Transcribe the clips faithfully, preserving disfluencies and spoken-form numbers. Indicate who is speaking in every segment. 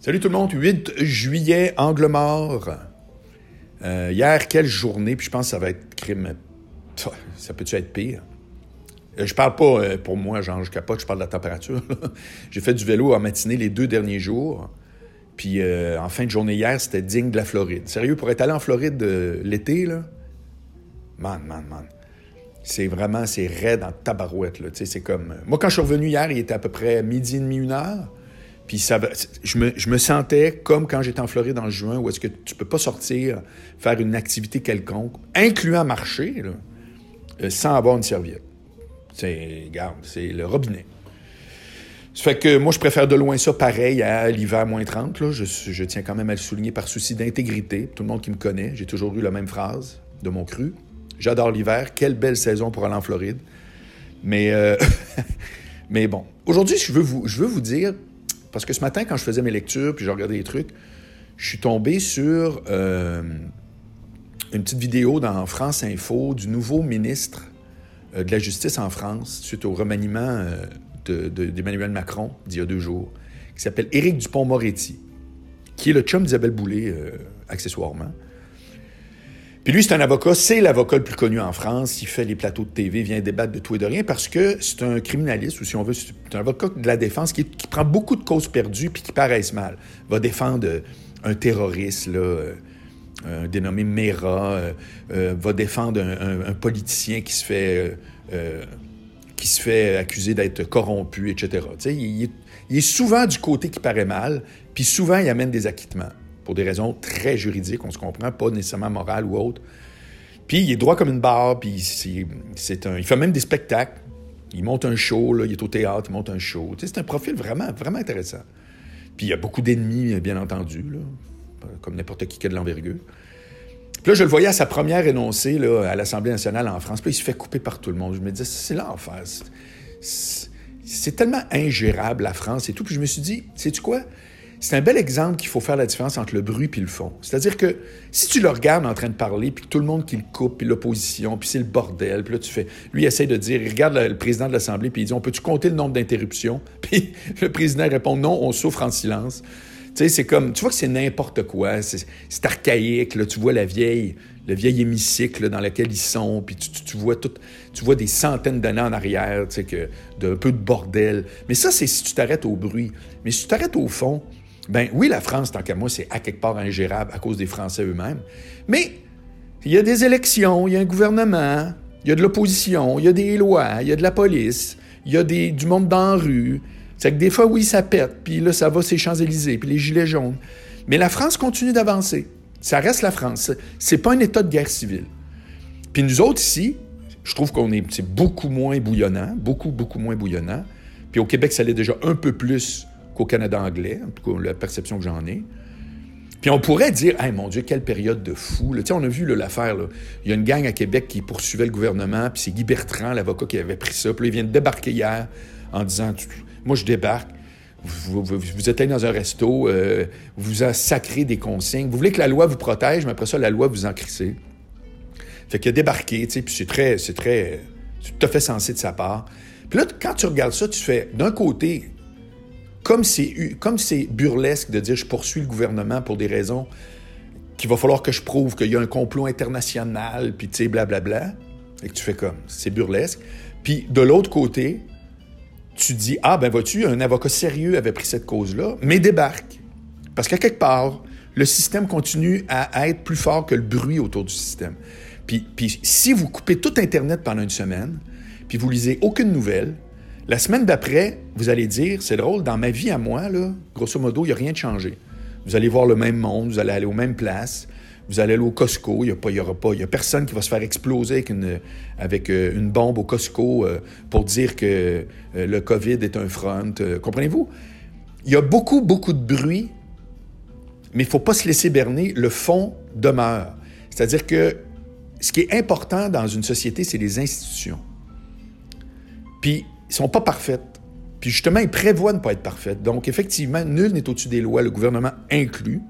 Speaker 1: Salut tout le monde, huit juillet, angle mort. Euh, hier, quelle journée, puis je pense que ça va être crime. Ça peut-tu être pire? Euh, je parle pas euh, pour moi, genre, je capote, je parle de la température. J'ai fait du vélo en matinée les deux derniers jours. Puis euh, en fin de journée hier, c'était digne de la Floride. Sérieux, pour être allé en Floride euh, l'été, là, man, man, man. C'est vraiment, c'est raide en tabarouette, là. Tu sais, c'est comme... Moi, quand je suis revenu hier, il était à peu près midi et demi, une heure. Puis ça, je, me, je me sentais comme quand j'étais en Floride en juin, où est-ce que tu peux pas sortir, faire une activité quelconque, incluant marcher, là, euh, sans avoir une serviette. C'est, regarde, c'est le robinet. Ça fait que moi, je préfère de loin ça pareil à l'hiver moins trente. Là. Je, je tiens quand même à le souligner par souci d'intégrité. Tout le monde qui me connaît, j'ai toujours eu la même phrase de mon cru. J'adore l'hiver. Quelle belle saison pour aller en Floride. Mais, euh, mais bon, aujourd'hui, je veux vous, je veux vous dire... Parce que ce matin, quand je faisais mes lectures, puis je regardais les trucs, je suis tombé sur euh, une petite vidéo dans France Info du nouveau ministre euh, de la Justice en France, suite au remaniement euh, de, de, d'Emmanuel Macron d'il y a deux jours, qui s'appelle Éric Dupond-Moretti, qui est le chum d'Isabelle Boulay, euh, accessoirement. Puis lui, c'est un avocat, c'est l'avocat le plus connu en France. Il fait les plateaux de T V, vient débattre de tout et de rien parce que c'est un criminaliste, ou si on veut, c'est un avocat de la défense qui, qui prend beaucoup de causes perdues puis qui paraissent mal. Va défendre euh, un terroriste, là, euh, un dénommé Mera, euh, euh, va défendre un, un, un politicien qui se fait euh, euh, qui se fait accuser d'être corrompu, et cetera. Tu sais, il, est, il est souvent du côté qui paraît mal, puis souvent, il amène des acquittements. Pour des raisons très juridiques, on se comprend, pas nécessairement morales ou autres. Puis il est droit comme une barre, puis c'est, c'est un, il fait même des spectacles. Il monte un show, là, il est au théâtre, il monte un show. Tu sais, c'est un profil vraiment, vraiment intéressant. Puis il y a beaucoup d'ennemis, bien entendu, là, comme n'importe qui qui a de l'envergure. Puis là, je le voyais à sa première énoncée là, à l'Assemblée nationale en France. Puis il se fait couper par tout le monde. Je me disais, c'est l'enfer. C'est, c'est, c'est tellement ingérable, la France et tout. Puis je me suis dit, sais-tu quoi? C'est un bel exemple qu'il faut faire la différence entre le bruit et le fond. C'est-à-dire que si tu le regardes en train de parler, puis tout le monde qui le coupe, puis l'opposition, puis c'est le bordel, puis là, tu fais... Lui, il essaie de dire, il regarde le, le président de l'Assemblée, puis il dit, on peut-tu compter le nombre d'interruptions? Puis le président répond, non, on souffre en silence. Tu sais, c'est comme... Tu vois que c'est n'importe quoi, c'est, c'est archaïque, là, tu vois la vieille... le vieil hémicycle là, dans lequel ils sont, puis tu, tu, tu, vois tout, tu vois des centaines d'années en arrière, tu sais, que, d'un peu de bordel. Mais ça, c'est si tu t'arrêtes au bruit. Mais si tu t'arrêtes au fond... Ben oui, la France, tant qu'à moi, c'est à quelque part ingérable à cause des Français eux-mêmes. Mais il y a des élections, il y a un gouvernement, il y a de l'opposition, il y a des lois, il y a de la police, il y a des, du monde dans la rue. C'est que des fois, oui, ça pète, puis là, ça va, c'est Champs-Élysées, puis les gilets jaunes. Mais la France continue d'avancer. Ça reste la France. C'est pas un état de guerre civile. Puis nous autres, ici, je trouve qu'on est, c'est beaucoup moins bouillonnant, beaucoup, beaucoup moins bouillonnant. Puis au Québec, ça l'est déjà un peu plus qu'au Canada anglais, en tout cas, la perception que j'en ai. Puis on pourrait dire, hey, mon Dieu, quelle période de fou. Tu sais, on a vu là, l'affaire, là. Il y a une gang à Québec qui poursuivait le gouvernement, puis c'est Guy Bertrand, l'avocat, qui avait pris ça. Puis là, il vient de débarquer hier en disant, moi, je débarque, vous, vous, vous êtes allé dans un resto, euh, vous a sacré des consignes, vous voulez que la loi vous protège, mais après ça, la loi vous en crissez. Fait qu'il a débarqué, tu sais, puis c'est très, c'est très, c'est tout à fait sensé de sa part. Puis là, quand tu regardes ça, tu fais, d'un côté... Comme c'est, comme c'est burlesque de dire « je poursuis le gouvernement pour des raisons qu'il va falloir que je prouve qu'il y a un complot international, puis tu sais, blablabla. » Et que tu fais comme, c'est burlesque. Puis de l'autre côté, tu dis « ah, ben vois-tu, un avocat sérieux avait pris cette cause-là, mais débarque. » Parce qu'à quelque part, le système continue à être plus fort que le bruit autour du système. Puis, puis si vous coupez tout Internet pendant une semaine, puis vous lisez aucune nouvelle, la semaine d'après, vous allez dire, c'est drôle, dans ma vie à moi, là, grosso modo, il n'y a rien de changé. Vous allez voir le même monde, vous allez aller aux mêmes places, vous allez aller au Costco, il n'y a pas, il y aura pas, il y a personne qui va se faire exploser avec une, avec une bombe au Costco euh, pour dire que euh, le COVID est un front. Euh, comprenez-vous? Il y a beaucoup, beaucoup de bruit, mais il ne faut pas se laisser berner. Le fond demeure. C'est-à-dire que ce qui est important dans une société, c'est les institutions. Puis, ils sont pas parfaites. Puis justement, ils prévoient de ne pas être parfaites. Donc, effectivement, nul n'est au-dessus des lois, le gouvernement inclus.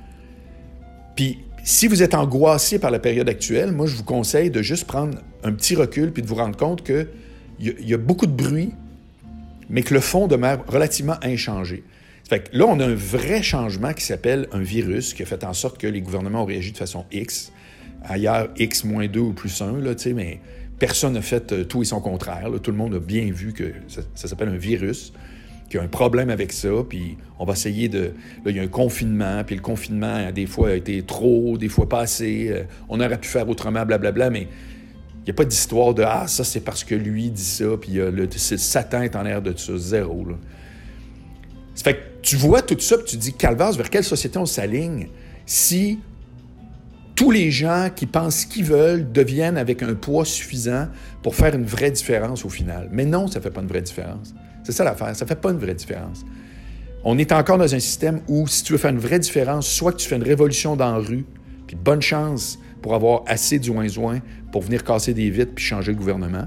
Speaker 1: Puis, si vous êtes angoissé par la période actuelle, moi, je vous conseille de juste prendre un petit recul puis de vous rendre compte qu'il y, y a beaucoup de bruit, mais que le fond demeure relativement inchangé. Fait que là, on a un vrai changement qui s'appelle un virus qui a fait en sorte que les gouvernements ont réagi de façon X. Ailleurs, X moins deux ou plus un, là, tu sais, mais personne n'a fait euh, tout et son contraire. Là. Tout le monde a bien vu que ça, ça s'appelle un virus, qu'il y a un problème avec ça, puis on va essayer de... Là, il y a un confinement, puis le confinement, des fois, a été trop, des fois pas assez. Euh, on aurait pu faire autrement, blablabla, mais il n'y a pas d'histoire de « Ah, ça, c'est parce que lui dit ça, puis euh, le, c'est, Satan est en l'air de ça. » Zéro, là. Ça fait que tu vois tout ça, puis tu te dis « Calvaire, vers quelle société on s'aligne si... » tous les gens qui pensent ce qu'ils veulent deviennent avec un poids suffisant pour faire une vraie différence au final. Mais non, ça ne fait pas une vraie différence. C'est ça l'affaire, ça ne fait pas une vraie différence. On est encore dans un système où, si tu veux faire une vraie différence, soit que tu fais une révolution dans la rue, puis bonne chance pour avoir assez du ouin-ouin pour venir casser des vitres puis changer le gouvernement,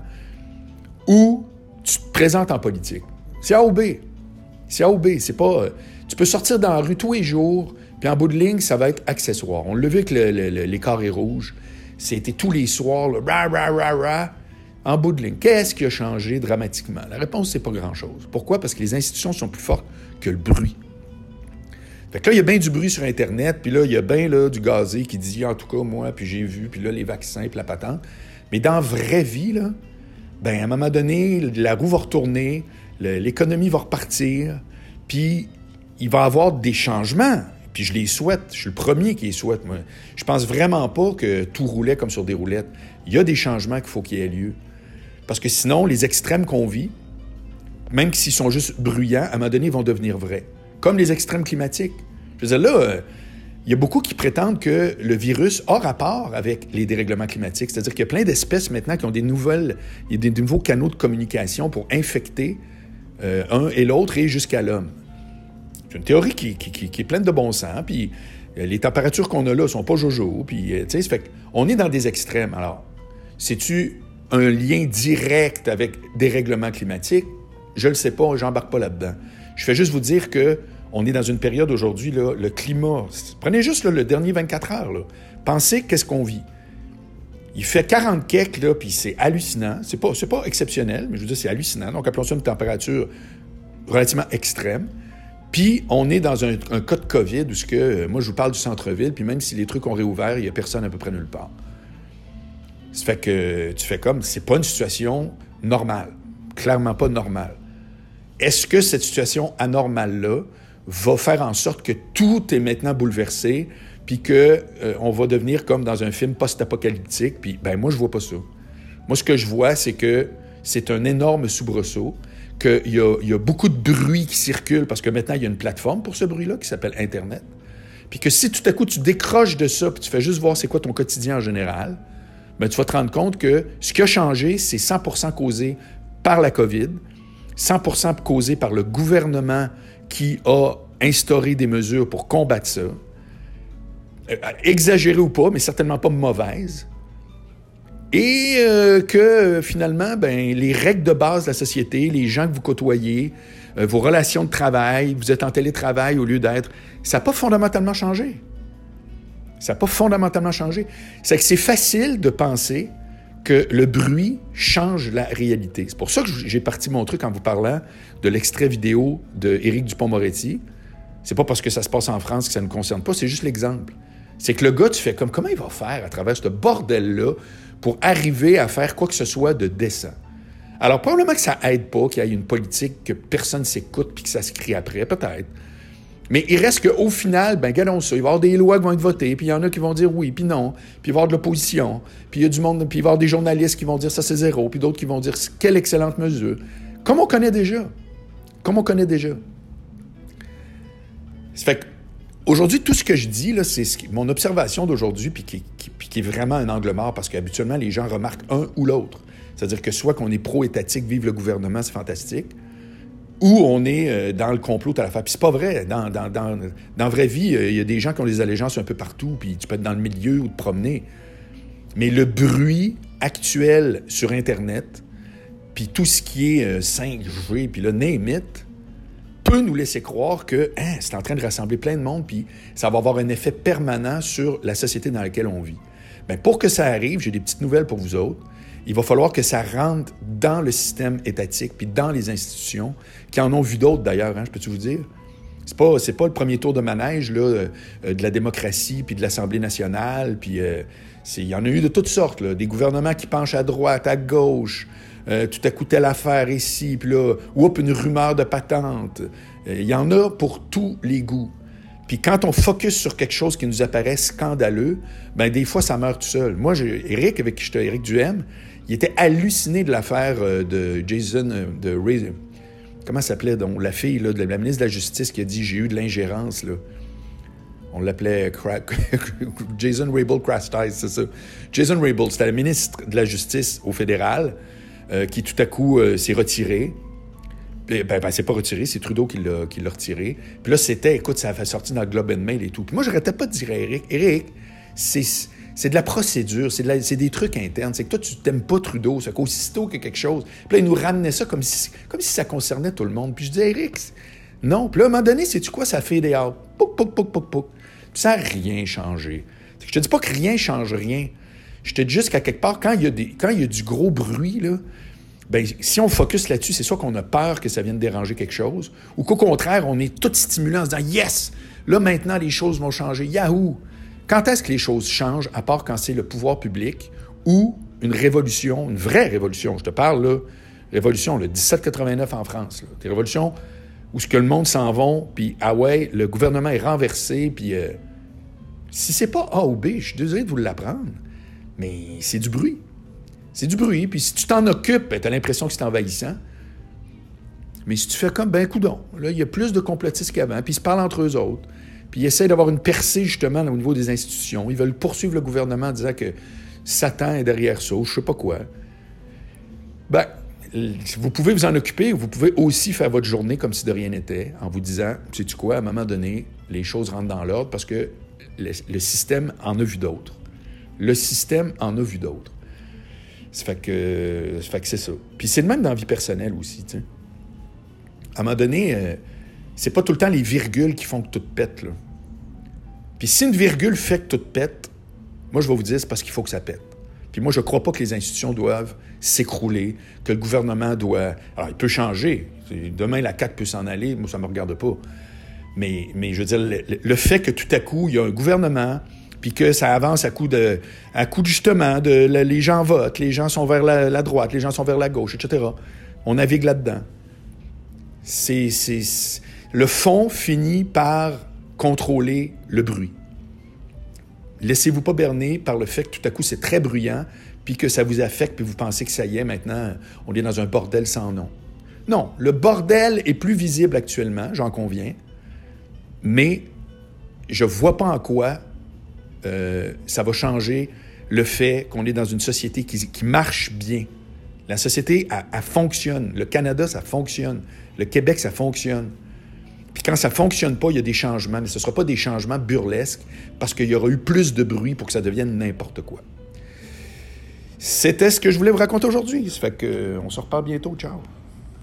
Speaker 1: ou tu te présentes en politique. C'est A ou B. C'est A ou B. C'est pas... Tu peux sortir dans la rue tous les jours... Puis en bout de ligne, ça va être accessoire. On l'a vu avec le, le, le, les carrés rouges. C'était tous les soirs, là, rah, rah, rah, rah. En bout de ligne, qu'est-ce qui a changé dramatiquement? La réponse, c'est pas grand-chose. Pourquoi? Parce que les institutions sont plus fortes que le bruit. Fait que là, il y a bien du bruit sur Internet, puis là, il y a bien là, du gazé qui dit, en tout cas, moi, puis j'ai vu, puis là, les vaccins, puis la patente. Mais dans la vraie vie, là, ben, à un moment donné, la roue va retourner, le, l'économie va repartir, puis il va y avoir des changements. Puis je les souhaite. Je suis le premier qui les souhaite, moi. Je pense vraiment pas que tout roulait comme sur des roulettes. Il y a des changements qu'il faut qu'il y ait lieu. Parce que sinon, les extrêmes qu'on vit, même s'ils sont juste bruyants, à un moment donné, ils vont devenir vrais. Comme les extrêmes climatiques. Je veux dire, là, euh, il y a beaucoup qui prétendent que le virus a rapport avec les dérèglements climatiques. C'est-à-dire qu'il y a plein d'espèces maintenant qui ont des nouvelles, il y a des, des nouveaux canaux de communication pour infecter euh, un et l'autre et jusqu'à l'homme. C'est une théorie qui, qui, qui, qui est pleine de bon sens, puis les températures qu'on a là sont pas jojo, puis tu sais, ça fait qu'on est dans des extrêmes. Alors, c'est-tu un lien direct avec dérèglement climatique? Je le sais pas, j'embarque pas là-dedans. Je fais juste vous dire que on est dans une période aujourd'hui, là, le climat... Prenez juste là, le dernier vingt-quatre heures, là. Pensez qu'est-ce qu'on vit. Il fait quarante kek, là, puis c'est hallucinant. C'est pas, c'est pas exceptionnel, mais je veux dire, c'est hallucinant. Donc, appelons ça une température relativement extrême. Puis, on est dans un, un cas de COVID où, ce que, euh, moi, je vous parle du centre-ville, puis même si les trucs ont réouvert, il n'y a personne à peu près nulle part. Ça fait que tu fais comme, c'est pas une situation normale. Clairement pas normale. Est-ce que cette situation anormale-là va faire en sorte que tout est maintenant bouleversé, puis qu'on euh, va devenir comme dans un film post-apocalyptique? Puis, ben moi, je vois pas ça. Moi, ce que je vois, c'est que c'est un énorme soubresaut, qu'il y a, il y a beaucoup de bruit qui circule, parce que maintenant, il y a une plateforme pour ce bruit-là qui s'appelle Internet. Puis que si tout à coup, tu décroches de ça, puis tu fais juste voir c'est quoi ton quotidien en général, bien, tu vas te rendre compte que ce qui a changé, c'est cent pour cent causé par la COVID, cent pour cent causé par le gouvernement qui a instauré des mesures pour combattre ça. Euh, exagéré ou pas, mais certainement pas mauvaise. Et euh, que, finalement, ben, les règles de base de la société, les gens que vous côtoyez, euh, vos relations de travail, vous êtes en télétravail au lieu d'être... Ça n'a pas fondamentalement changé. Ça n'a pas fondamentalement changé. C'est que c'est facile de penser que le bruit change la réalité. C'est pour ça que j'ai parti mon truc en vous parlant de l'extrait vidéo d'Éric Dupond-Moretti. C'est pas parce que ça se passe en France que ça ne nous concerne pas, c'est juste l'exemple. C'est que le gars, tu fais comme, comment il va faire à travers ce bordel-là pour arriver à faire quoi que ce soit de décent? Alors, probablement que ça aide pas qu'il y ait une politique que personne s'écoute puis que ça se crie après, peut-être. Mais il reste qu'au final, ben regardons ça, il va y avoir des lois qui vont être votées, puis il y en a qui vont dire oui, puis non, puis il va y avoir de l'opposition, puis il y a du monde, puis il va y avoir des journalistes qui vont dire ça c'est zéro, puis d'autres qui vont dire quelle excellente mesure. Comme on connaît déjà. Comme on connaît déjà. Ça fait que aujourd'hui, tout ce que je dis, là, c'est ce qui, mon observation d'aujourd'hui, puis qui, qui, puis qui est vraiment un angle mort, parce qu'habituellement, les gens remarquent un ou l'autre. C'est-à-dire que soit qu'on est pro-étatique, vive le gouvernement, c'est fantastique, ou on est dans le complot à la fin. Puis c'est pas vrai. Dans, dans, dans, dans la vraie vie, il y a des gens qui ont des allégeances un peu partout, puis tu peux être dans le milieu ou te promener. Mais le bruit actuel sur Internet, puis tout ce qui est cinq G, puis le name it, peut nous laisser croire que hein, c'est en train de rassembler plein de monde, puis ça va avoir un effet permanent sur la société dans laquelle on vit. Bien, pour que ça arrive, j'ai des petites nouvelles pour vous autres. Il va falloir que ça rentre dans le système étatique puis dans les institutions, qui en ont vu d'autres d'ailleurs, hein, je peux-tu vous dire? C'est pas, c'est pas le premier tour de manège là, euh, de la démocratie puis de l'Assemblée nationale. Puis euh, il y en a eu de toutes sortes. Là, des gouvernements qui penchent à droite, à gauche. Euh, tout à coup, telle affaire ici. Puis là, oups, une rumeur de patente. Il euh, y en a pour tous les goûts. Puis quand on focus sur quelque chose qui nous apparaît scandaleux, ben des fois, ça meurt tout seul. Moi, j'ai, Éric, avec qui j'étais, Éric Duhem, il était halluciné de l'affaire euh, de Jason, euh, de Ray... Comment ça s'appelait, donc, la fille là, de la ministre de la Justice qui a dit « J'ai eu de l'ingérence. » là. On l'appelait Cra... Jason Rabel Crastice, c'est ça. Jason Rabel, c'était le ministre de la Justice au fédéral euh, qui, tout à coup, euh, s'est retiré. Ben, ben, c'est pas retiré, c'est Trudeau qui l'a, qui l'a retiré. Puis là, c'était, écoute, ça a fait sortir dans le Globe and Mail et tout. Puis moi, j'arrêtais pas de dire à Éric, Éric, c'est... C'est de la procédure, c'est, de la, c'est des trucs internes. C'est que toi, tu t'aimes pas Trudeau, c'est qu'aussitôt qu'il y a quelque chose. Puis là, il nous ramenait ça comme si, comme si ça concernait tout le monde. Puis je disais, Éric, non. Puis là, à un moment donné, sais-tu quoi? Ça fait des out. Pouc, pouc, pouc, pouc, pouc. Puis ça n'a rien changé. Je te dis pas que rien change rien. Je te dis juste qu'à quelque part, quand il y a, des, quand il y a du gros bruit, là, ben, si on focus là-dessus, c'est soit qu'on a peur que ça vienne déranger quelque chose, ou qu'au contraire, on est tout stimulant en se disant « Yes! Là, maintenant, les choses vont changer. Yahoo! » Quand est-ce que les choses changent, à part quand c'est le pouvoir public ou une révolution, une vraie révolution? Je te parle, là, révolution, le dix-sept quatre-vingt-neuf en France. Là. Des révolutions où ce que le monde s'en va, puis ah ouais, le gouvernement est renversé, puis euh, si c'est pas A ou B, je suis désolé de vous l'apprendre, mais c'est du bruit. C'est du bruit, puis si tu t'en occupes, ben, tu as l'impression que c'est envahissant. Mais si tu fais comme, ben coudonc, là, il y a plus de complotistes qu'avant, puis ils se parlent entre eux autres. Puis ils essaient d'avoir une percée, justement, au niveau des institutions. Ils veulent poursuivre le gouvernement en disant que Satan est derrière ça, ou je sais pas quoi. Ben, vous pouvez vous en occuper, ou vous pouvez aussi faire votre journée comme si de rien n'était, en vous disant, sais-tu quoi, à un moment donné, les choses rentrent dans l'ordre parce que le, le système en a vu d'autres. Le système en a vu d'autres. Ça fait que, ça fait que c'est ça. Puis c'est le même dans la vie personnelle aussi, tu sais. À un moment donné... Euh, c'est pas tout le temps les virgules qui font que tout pète, là. Puis si une virgule fait que tout pète, moi, je vais vous dire, c'est parce qu'il faut que ça pète. Puis moi, je crois pas que les institutions doivent s'écrouler, que le gouvernement doit... Alors, il peut changer. Demain, la C A Q peut s'en aller. Moi, ça me regarde pas. Mais, mais je veux dire, le, le fait que tout à coup, il y a un gouvernement, puis que ça avance à coup de... à coup, justement, de... les gens votent, les gens sont vers la, la droite, les gens sont vers la gauche, et cetera. On navigue là-dedans. C'est... c'est, c'est... Le fond finit par contrôler le bruit. Laissez-vous pas berner par le fait que tout à coup, c'est très bruyant, puis que ça vous affecte, puis vous pensez que ça y est, maintenant, on est dans un bordel sans nom. Non, le bordel est plus visible actuellement, j'en conviens, mais je vois pas en quoi euh, ça va changer le fait qu'on est dans une société qui, qui marche bien. La société, elle, elle fonctionne. Le Canada, ça fonctionne. Le Québec, ça fonctionne. Puis quand ça ne fonctionne pas, il y a des changements, mais ce ne sera pas des changements burlesques parce qu'il y aura eu plus de bruit pour que ça devienne n'importe quoi. C'était ce que je voulais vous raconter aujourd'hui. Ça fait qu'on se reparle bientôt. Ciao!